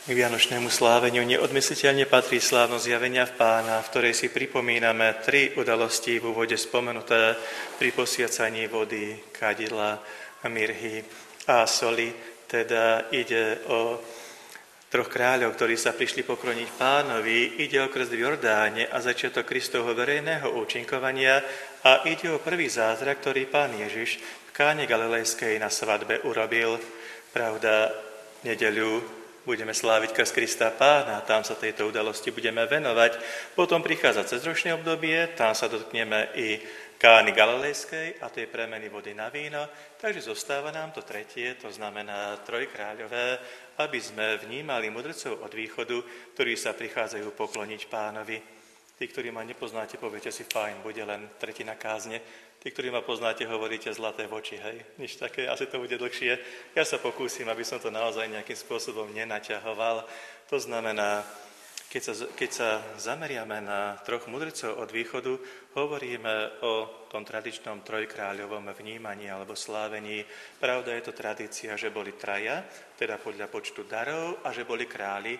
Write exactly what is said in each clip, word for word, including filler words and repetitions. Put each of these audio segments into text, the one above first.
K vianočnému sláveniu neodmysliteľne patrí slávnosť zjavenia v Pána, v ktorej si pripomíname tri udalosti v úvode spomenuté pri posviacaní vody, kadidla, mirhy a soli. Teda ide o troch kráľov, ktorí sa prišli pokloniť Pánovi, ide o krst v Jordáne a začiatok Kristovho verejného účinkovania a ide o prvý zázrak, ktorý Pán Ježiš v Káne Galilejskej na svadbe urobil. Pravda, nedeľu budeme sláviť krst Krista Pána, tam sa tejto udalosti budeme venovať. Potom prichádza cezročné obdobie, tam sa dotkneme i Kány Galilejskej a tej premeny vody na víno. Takže zostáva nám to tretie, to znamená trojkráľové, aby sme vnímali mudrcov od východu, ktorí sa prichádzajú pokloniť Pánovi. Tí, ktorí ma nepoznáte, poviete si, fajn, bude len tretina kázne. Tí, ktorí ma poznáte, hovoríte zlaté voči, hej, nič také, asi to bude dlhšie. Ja sa pokúsim, aby som to naozaj nejakým spôsobom nenaťahoval. To znamená, keď sa, keď sa zameriame na troch mudrcov od východu, hovoríme o tom tradičnom trojkráľovom vnímaní alebo slávení. Pravda, je to tradícia, že boli traja, teda podľa počtu darov, a že boli králi.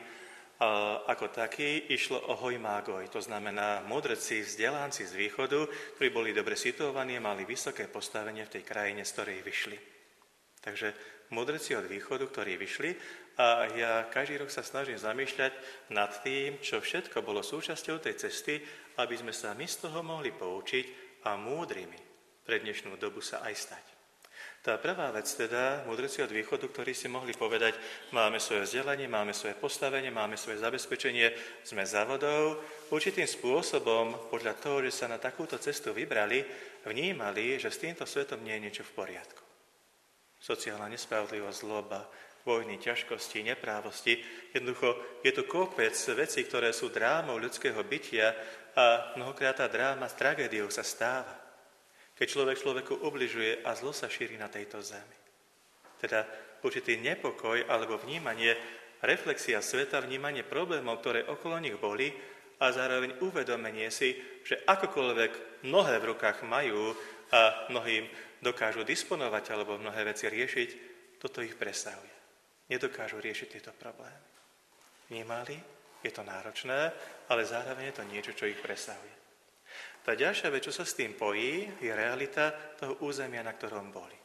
A ako taký išlo o hojmágoj, to znamená mudrci, vzdelanci z východu, ktorí boli dobre situovaní, mali vysoké postavenie v tej krajine, z ktorej vyšli. Takže mudrci od východu, ktorí vyšli, a ja každý rok sa snažím zamýšľať nad tým, čo všetko bolo súčasťou tej cesty, aby sme sa my z toho mohli poučiť a múdrymi pre dnešnú dobu sa aj stať. Tá prvá vec teda, mudrci od východu, ktorí si mohli povedať, máme svoje vzdelanie, máme svoje postavenie, máme svoje zabezpečenie, sme za vodou. Určitým spôsobom, podľa toho, že sa na takúto cestu vybrali, vnímali, že s týmto svetom nie je niečo v poriadku. Sociálna nespravodlivosť, zloba, vojny, ťažkosti, neprávosti. Jednoducho je to kopec vecí, ktoré sú drámou ľudského bytia a mnohokrát tá dráma s tragédiou sa stáva. Keď človek človeku ubližuje a zlo sa šíri na tejto zemi. Teda určitý nepokoj alebo vnímanie, reflexia sveta, vnímanie problémov, ktoré okolo nich boli a zároveň uvedomenie si, že akokoľvek mnohé v rukách majú a mnohým dokážu disponovať alebo mnohé veci riešiť, toto ich presahuje. Nedokážu riešiť tieto problémy. Vnímali? Je to náročné, ale zároveň je to niečo, čo ich presahuje. Tá ďalšia vec, čo sa s tým pojí, je realita toho územia, na ktorom boli.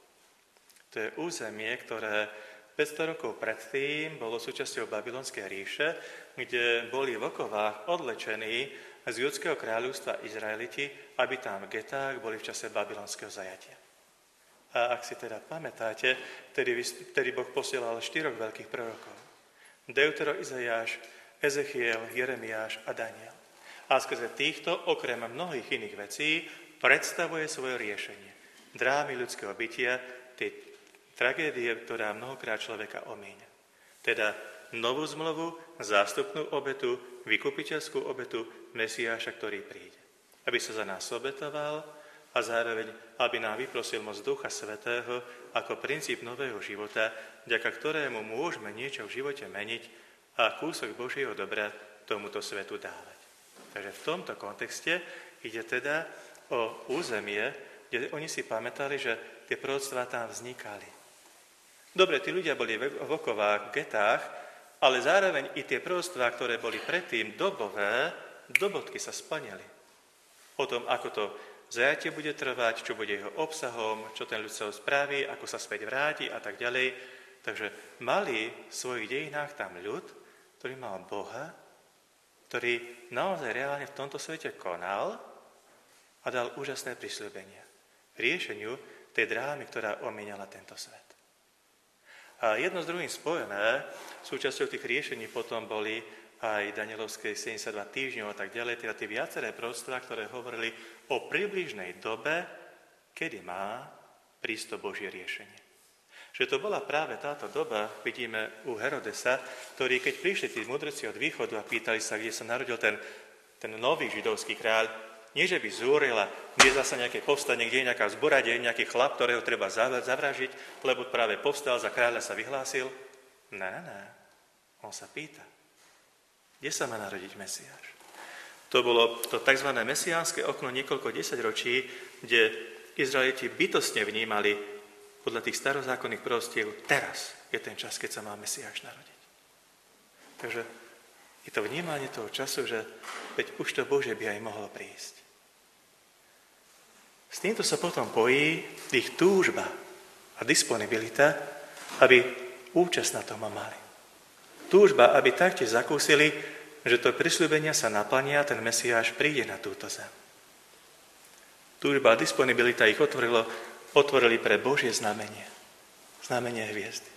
To je územie, ktoré päťsto rokov predtým bolo súčasťou Babylonskej ríše, kde boli v okovách odlečení z judského kráľovstva Izraeliti, aby tam v getách boli v čase babylonského zajatia. A ak si teda pamätáte, vtedy, vtedy Boh posielal štyroch veľkých prorokov. Deutero, Izajáš, Ezechiel, Jeremiáš a Daniel. A skrze týchto, okrem mnohých iných vecí, predstavuje svoje riešenie. Drámy ľudského bytia, tej tragédie, ktorá mnohokrát človeka omíňa. Teda novú zmluvu, zástupnú obetu, vykupiteľskú obetu Mesiáša, ktorý príde. Aby sa za nás obetoval a zároveň, aby nám vyprosil moc Ducha Svätého ako princíp nového života, vďaka ktorému môžeme niečo v živote meniť a kúsok Božieho dobra tomuto svetu dávať. Takže v tomto kontexte ide teda o územie, kde oni si pamätali, že tie proroctvá tam vznikali. Dobre, tí ľudia boli v okovách, v getách, ale zároveň i tie proroctvá, ktoré boli predtým dobové, do bodky sa splnili. O tom, ako to zajatie bude trvať, čo bude jeho obsahom, čo ten ľud sa spraví, ako sa späť vráti a tak ďalej. Takže mali v svojich dejinách tam ľud, ktorý mal Boha, ktorý naozaj reálne v tomto svete konal a dal úžasné prisľúbenia riešeniu tej drámy, ktorá omíňala tento svet. A jedno s druhým spojené, súčasťou tých riešení potom boli aj Danielovské sedemdesiatdva týždňov a tak ďalej, teda tie viaceré proroctvá, ktoré hovorili o približnej dobe, kedy má prísť to Božie riešenie. Že to bola práve táto doba, vidíme u Herodesa, ktorý, keď prišli tí mudrci od východu a pýtali sa, kde sa narodil ten, ten nový židovský kráľ, nie že by zúrila, nie zasa nejaké povstanie, kde je nejaká zborade, nejaký chlap, ktorého treba zavražiť, lebo práve povstal, za kráľa sa vyhlásil. Ne, ne, ne. On sa pýta, kde sa má narodiť Mesiáš. To bolo to tzv. Mesiánske okno niekoľko desaťročí, kde Izraeliti bytostne vnímali podľa tých starozákonných proroctiev, teraz je ten čas, keď sa má Mesiáš narodiť. Takže je to vnímanie toho času, že veď už to Bože by aj mohlo prísť. S týmto sa potom pojí ich túžba a disponibilita, aby účasť na tom mali. Túžba, aby taktiež zakúsili, že to prisľúbenia sa naplnia a ten Mesiáš príde na túto zem. Túžba a disponibilita ich otvorilo, otvorili pre Božie znamenie. Znamenie hviezdy.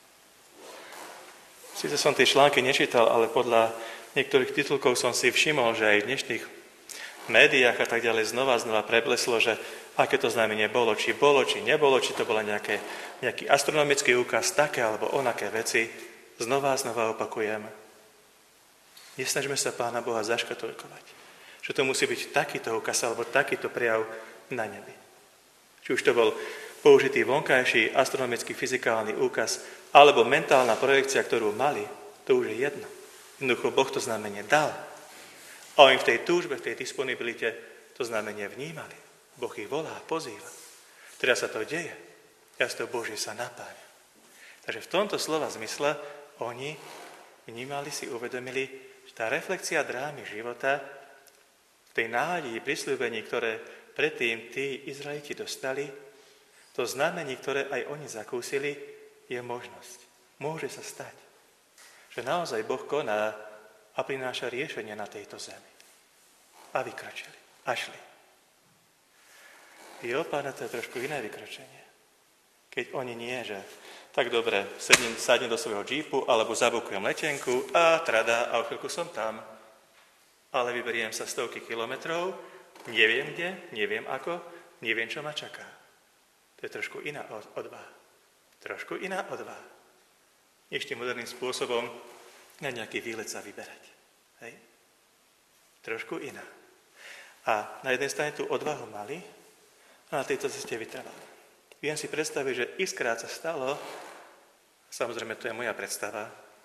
Sice som tie články nečítal, ale podľa niektorých titulkov som si všimol, že aj v dnešných médiách a tak ďalej znova znova prebleslo, že aké to znamenie bolo, či bolo, či nebolo, či to bola nejaké, nejaký astronomický úkaz, také alebo onaké veci. Znova a znova opakujem. Nesnažme sa Pána Boha zaškatulkovať, že to musí byť takýto úkaz alebo takýto prejav na nebi. Či už to bol použitý vonkajší astronomický fyzikálny úkaz alebo mentálna projekcia, ktorú mali, to už je jedno. Jednoducho Boh to znamenie dal. A oni v tej túžbe, v tej disponibilite to znamenie vnímali. Boh ich volá, pozýva. Teraz sa to deje. Jasno Božie sa napája. Takže v tomto slova zmysle oni vnímali si, uvedomili, že tá reflexia drámy života v tej nádeji prisľúbení, ktoré predtým tí Izraeliti dostali, to znamenie, ktoré aj oni zakúsili, je možnosť. Môže sa stať, že naozaj Boh koná a prináša riešenie na tejto zemi. A vykročili. A šli. Je Pána to je trošku iné vykročenie. Keď oni nie, že tak dobre, sednem, sadnem do svojho džípu, alebo zabukujem letenku a trada, a o chvíľku som tam. Ale vyberiem sa stovky kilometrov, neviem kde, neviem ako, neviem, čo ma čaká. To je trošku iná odvaha. Trošku iná odvaha. Ešte moderným spôsobom na nejaký výlet sa vyberať. Hej? Trošku iná. A na jednej strane tú odvahu mali a na tejto ceste vytrvali. Viem si predstaviť, že x-krát sa stalo, samozrejme to je moja predstava,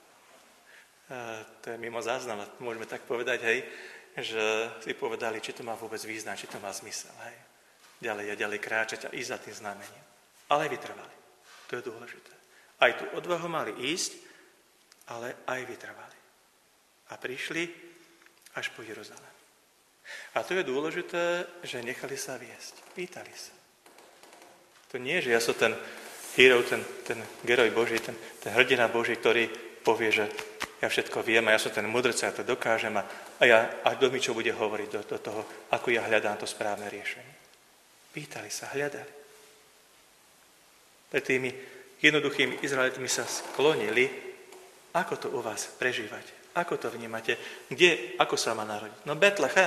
a to je mimo záznam, môžeme tak povedať, hej, že si povedali, či to má vôbec význam, či to má zmysel. Hej. Ďalej a ďalej kráčať a ísť za tým znamením. Ale vytrvali. To je dôležité. Aj tú odvahu mali ísť, ale aj vytrvali. A prišli až po Jeruzalém. A to je dôležité, že nechali sa viesť. Pýtali sa. To nie, že ja som ten hero, ten, ten geroj Boží, ten, ten hrdina Boží, ktorý povie, že ja všetko viem a ja som ten mudrc, ja to dokážem a, a, ja, a kto mi čo bude hovoriť do, do toho, ako ja hľadám to správne riešenie. Pýtali sa, hľadali. Pre tými jednoduchými Izraelitmi sa sklonili, ako to u vás prežívate, ako to vnímate, kde, ako sa má narodiť. No Betlehem,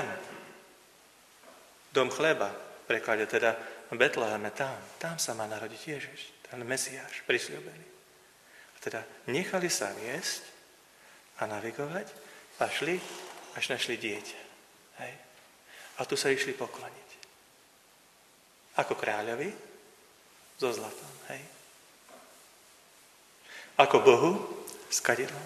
dom chleba, v preklade teda Betleheme, tam, tam sa má narodiť Ježiš, ten Mesiáš, prisľúbený. A teda nechali sa viesť a navigovať a šli, až našli dieťa. Hej. A tu sa išli pokloniť. Ako kráľovi, so zlatom, hej. Ako Bohu, s kadidlom.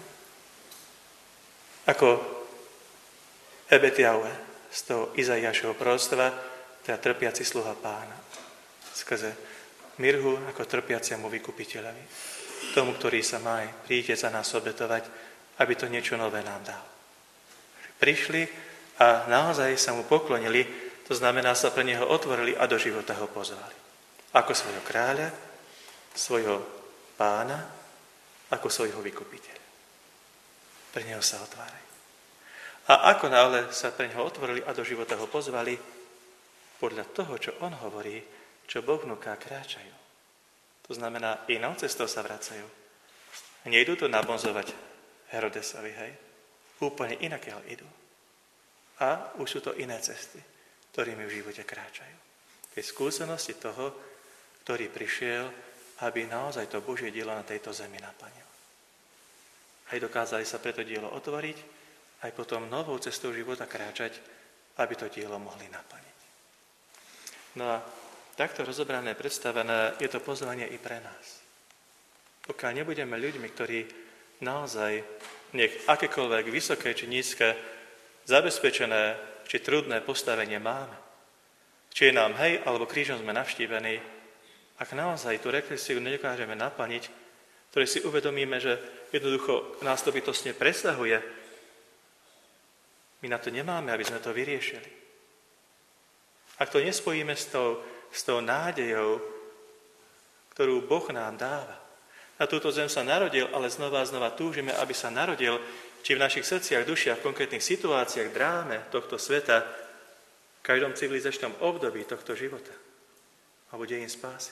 Ako Ebetiaue, z toho Izaiášovho proroctva, teda trpiaci sluha Pána. Skrze mirhu ako trpiaciemu vykupiteľovi. Tomu, ktorý sa má aj príde za nás obetovať, aby to niečo nové nám dal. Prišli a naozaj sa mu poklonili, to znamená, sa pre neho otvorili a do života ho pozvali. Ako svojho kráľa, svojho pána, ako svojho vykupiteľa. Pre neho sa otvárajú. A ako náhle sa pre neho otvorili a do života ho pozvali, podľa toho, čo on hovorí, čo Boh vnúka, kráčajú. To znamená, inou cestou sa vracajú. Nejdú to nabonzovať Herodesovi, hej? Úplne inakiaľ idú. A už sú to iné cesty, ktorými v živote kráčajú. Tej skúsenosti toho, ktorý prišiel, aby naozaj to Božie dielo na tejto zemi naplnil. Aj dokázali sa preto dielo otvoriť, aj potom novou cestou života kráčať, aby to dielo mohli naplniť. No a takto rozobrané, predstavené, je to pozvanie i pre nás. Pokiaľ nebudeme ľuďmi, ktorí naozaj nech akékoľvek vysoké či nízke, zabezpečené či trudné postavenie máme, či je nám hej, alebo krížom sme navštívení, ak naozaj tú reflexiu nedokážeme naplniť, ktoré si uvedomíme, že jednoducho nás to bytostne presahuje, my na to nemáme, aby sme to vyriešili. Ak to nespojíme s tou, s tou nádejou, ktorú Boh nám dáva. Na túto zem sa narodil, ale znova a znova túžime, aby sa narodil, či v našich srdciach, dušiach, v konkrétnych situáciách, dráme tohto sveta, v každom civilizačnom období tohto života, alebo dejín spásy.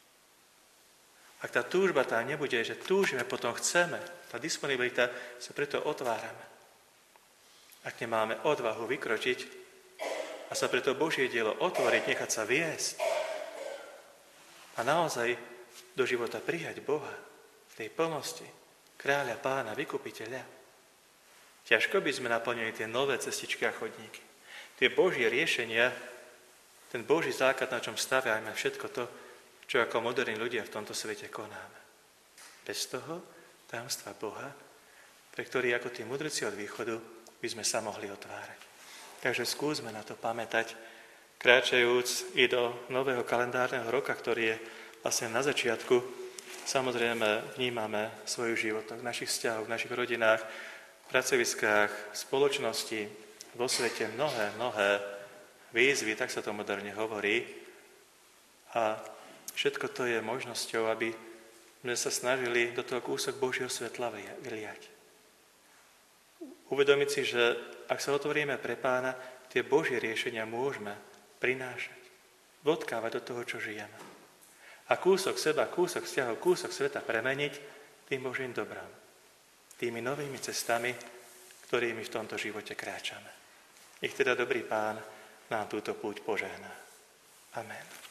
Ak tá túžba tam nebude, že túžime, potom chceme, tá disponibilita, sa preto otvárame. Ak nemáme odvahu vykročiť a sa preto Božie dielo otvoriť, nechať sa viesť a naozaj do života prijať Boha v tej plnosti, kráľa, pána, vykupiteľa, ťažko by sme naplnili tie nové cestičky a chodníky. Tie Božie riešenia, ten Boží základ, na čom staviame všetko to, čo ako moderní ľudia v tomto svete konáme. Bez toho tajomstva Boha, pre ktorý ako tí mudrci od východu by sme sa mohli otvárať. Takže skúsme na to pamätať, kráčajúc i do nového kalendárneho roka, ktorý je vlastne na začiatku. Samozrejme vnímame svoju život v našich vzťahoch, v našich rodinách, pracoviskách, spoločnosti, vo svete mnohé, mnohé výzvy, tak sa to moderne hovorí. A všetko to je možnosťou, aby sme sa snažili do toho kúsok Božieho svetla vyliať. Uvedomiť si, že ak sa otvoríme pre Pána, tie Božie riešenia môžeme prinášať, vodkávať do toho, čo žijeme. A kúsok seba, kúsok vzťahov, kúsok sveta premeniť tým Božím dobrom. Tými novými cestami, ktorými v tomto živote kráčame. Nech teda dobrý Pán nám túto púť požehná. Amen.